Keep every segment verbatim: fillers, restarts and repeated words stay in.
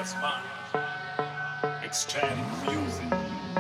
It's fun. Ecstatic music.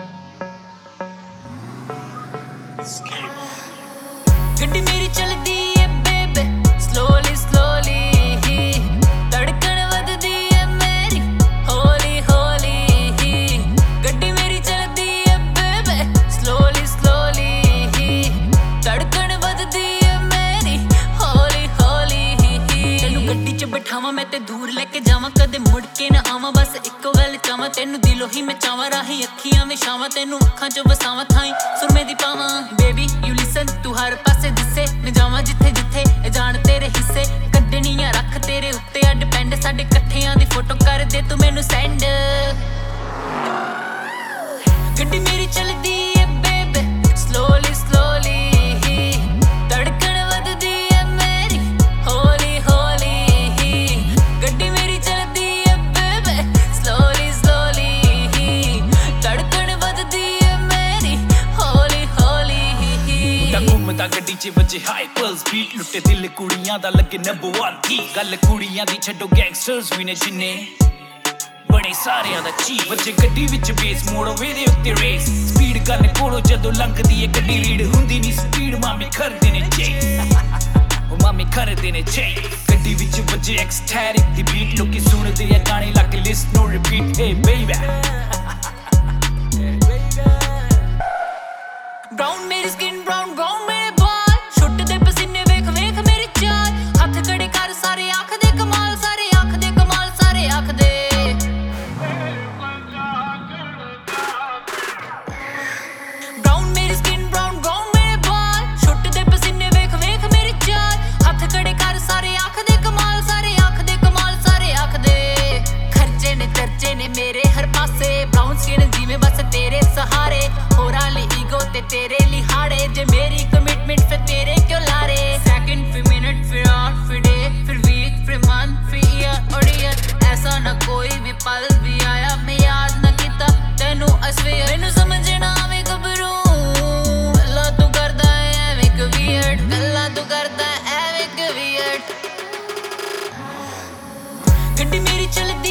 Escape. ਗੱਡੀ ਮੇਰੀ ਚੱਲਦੀ ਏ ਬੇਬੇ slowly slowly ਧੜਕਣ ਵੱਧਦੀ ਏ ਮੇਰੀ ਹੌਲੀ ਹੌਲੀ ਗੱਡੀ ਮੇਰੀ ਚੱਲਦੀ ਏ ਬੇਬੇ slowly slowly ਧੜਕਣ ਵੱਧਦੀ ਏ ਮੇਰੀ ਹੌਲੀ ਹੌਲੀ ਤੈਨੂੰ ਗੱਡੀ 'ਚ ਬਿਠਾਵਾਂ ਮੈਂ ਤੇ ਦੂਰ ਲੈ ਕੇ ਜਾਵਾਂ ਕਦੇ ਮੁੜ ਕੇ ਨਾ ਆਵਾਂ ਬਸ ਇੱਕੋ ਗੱਲ ਚਾਵਾਂ ਤੈਨੂੰ ਦਿਲੋਂ ਹੀ ਮੈਂ ਚਾਵਾਂ ਰਾਹੀਂ ਅੱਖੀਆਂ ਵਿਛਾਵਾਂ ਤੈਨੂੰ ਅੱਖਾਂ 'ਚ ਵਸਾਵਾਂ ਥਾਈਂ ਸੁਰਮੇ ਦੀ ਪਾਵਾਂ ਬੇਬੀ ਯੂ ਲਿਸਨ ਤੂੰ ਹਰ ਪਾਸੇ ਦਿਸੇ ਮੈਂ ਜਾਵਾਂ ਜਿੱਥੇ ਜਿੱਥੇ ਇਹ ਜਾਣ ਤੇਰੇ ਹਿੱਸੇ ਕੱਢਣੀਆਂ ਰੱਖ ਤੇਰੇ ਉੱਤੇ ਆ ਡਿਪੈਂਡ ਸਾਡੇ ਇਕੱਠਿਆਂ ਦੀ ਫੋਟੋ ਕਰ ਦੇ ਤੂੰ ਮੈਨੂੰ ਸੈਂਡ ਗੱਡੀ ਮੇਰੀ ਚੱਲਦੀ ਏ ਬੇਬੇ slowly slowly ਧੜਕਣ ਵੱਧਦੀ ਏ ਮੇਰੀ ਹੌਲੀ ਹੌਲੀ ਗੱਡੀ ਮੇਰੀ ਚੱਲਦੀ ਏ ਬੇਬੇ slowly slowly ਧੜਕਣ ਵੱਧਦੀ ਏ ਮੇਰੀ ਹੌਲੀ ਹੌਲੀ ਤਾਂ ਘੁੰਮਦਾ ਗੱਡੀ 'ਚ ਵੱਜੇ ਹਾਈ ਪਲਸ ਬੀਟ ਲੁੱਟੇ ਦਿਲ ਕੁੜੀਆਂ ਦਾ ਲੱਗੇ ਨੰਬਰ ਵਨ ਕੀ ਗੱਲ ਕੁੜੀਆਂ ਦੀ ਛੱਡੋ ਗੈਂਗਸਟਰਸ ਵੀ ਨੇ ਜਿੰਨੇ ਬੜੇ ਸਾਰਿਆਂ ਦਾ ਚੀ ਵੱਜੇ ਗੱਡੀ ਵਿੱਚ ਬੇਸ ਮੋੜੋ ਵੇਦੇ ਉੱਤੇ ਰੇਸ ਸਪੀਡ ਕਰਨ ਕੋਲੋਂ ਜਦੋਂ ਲੰਘਦੀ ਏ ਗੱਡੀ ਰੀਡ ਹੁੰਦੀ ਨਹੀਂ ਸਪੀਡ ਮਾਮੀ ਕਰਦੇ ਨੇ ਚੇ ਉਹ ਮਾਮੀ ਕਰਦੇ ਨੇ ਚੇ ਗੱਡੀ ਵਿੱਚ ਵੱਜੇ ਐਕਸਟੈਟਿਕ ਦੀ ਬੀਟ ਲੋਕੀ ਸੁਣਦੇ ਆ ਗਾਣੇ ਲੱਗ list no repeat hey baby brown ਮੇਰੀ ਸਕਿਨ ਬ੍ਰਾਊਨ ਬ੍ਰਾਊਨ ਮੇਰੇ ਬਾਲ ਛੁੱਟਦੇ ਪਸੀਨੇ ਵੇਖ ਵੇਖ ਮੇਰੀ ਚਾਲ ਹੱਥ ਖੜੇ ਕਰ ਸਾਰੇ ਆਖਦੇ ਕਮਾਲ ਸਾਰੇ ਆਖਦੇ ਕਮਾਲ ਸਾਰੇ ਆਖਦੇ ਬ੍ਰਾਊਨ ਮੇਰੀ ਸਕਿਨ ਬ੍ਰਾਊਨ ਬ੍ਰਾਊਨ ਮੇਰੇ ਬਾਲ ਛੁੱਟਦੇ ਪਸੀਨੇ ਵੇਖ ਵੇਖ ਮੇਰੀ ਚਾਲ ਹੱਥ ਖੜੇ ਕਰ ਸਾਰੇ ਆਖਦੇ ਕਮਾਲ ਸਾਰੇ ਆਖਦੇ ਕਮਾਲ ਸਾਰੇ ਆਖਦੇ ਖਰਚੇ ਨੇ ਚਰਚੇ ਨੇ ਮੇਰੇ ਹਰ ਪਾਸੇ ਬ੍ਰਾਊਨ ਸਕਿਨ ਜਿਵੇਂ ਬਸ ਤੇਰੇ ਸਹਾਰੇ ਹੋਰਾਂ ਲਈ ਈਗੋ ਤੇ ਤੇਰੇ ਲਈ ਹਾੜੇ ਜੇ ਮੇਰੀ ਕਮਿਟਮੈਂਟ ਫਿਰ ਤੇਰੇ ਕਿਉਂ ਲਾਰੇ ਸੈਕਿੰਡ ਫਿਰ ਮਿੰਟ ਫਿਰ ਆਰ ਫਿਰ ਡੇ ਫਿਰ ਵੀਕ ਫਿਰ ਮੰਥ ਫਿਰ ਈਅਰ ਔਰ ਈਅਰ ਐਸਾ ਨਾ ਕੋਈ ਵੀ ਪਲ ਵੀ ਆਇਆ ਮੈਂ ਯਾਦ ਨਾ ਕੀਤਾ ਤੈਨੂੰ ਅਸਵੇ ਮੈਨੂੰ ਸਮਝ ਨਾ ਆਵੇ ਗੱਭਰੂ ਗੱਲਾਂ ਤੂੰ ਕਰਦਾ ਐਵੇਂ ਕਿ ਵੀਅਰਡ ਗੱਲਾਂ ਤੂੰ ਕਰਦਾ ਐਵੇਂ ਕਿ ਵੀਅਰਡ ਗੱਡੀ ਮੇਰੀ ਚੱਲਦੀ